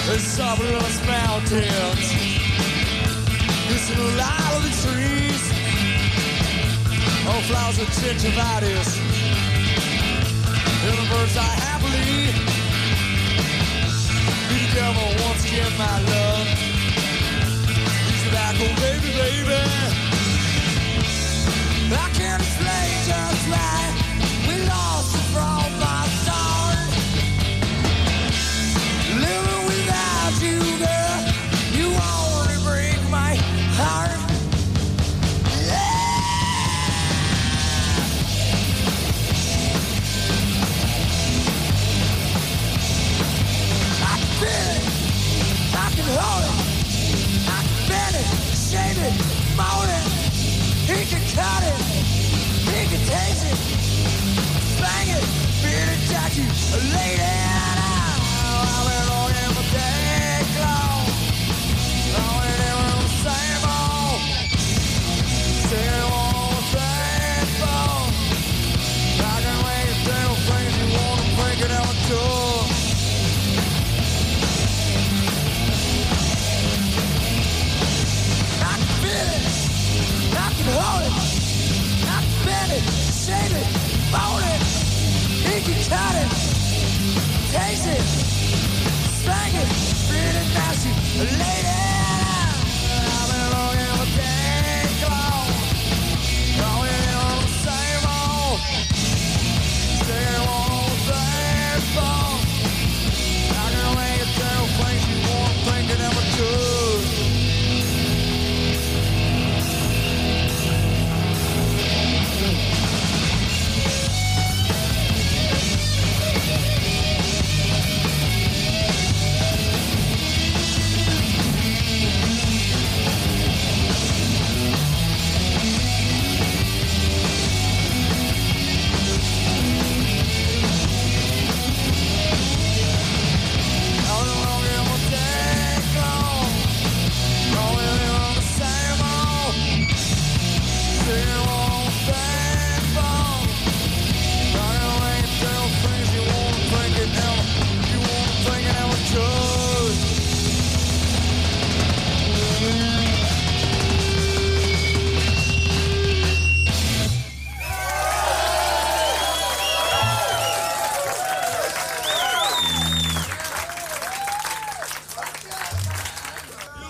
Suburbs mountains, listen to the light of the trees, all flowers of gingivitis, and the birds die happily. Be together once again, my love. Use the back, oh baby, baby. I can't explain just right. We lost it from my start. Living without you, girl, you only break my heart. Yeah. I can feel it, I can hold it, I can bend it, shape it, mold it. He can cut it, he can taste it, bang it, beat it, jack you, lay down.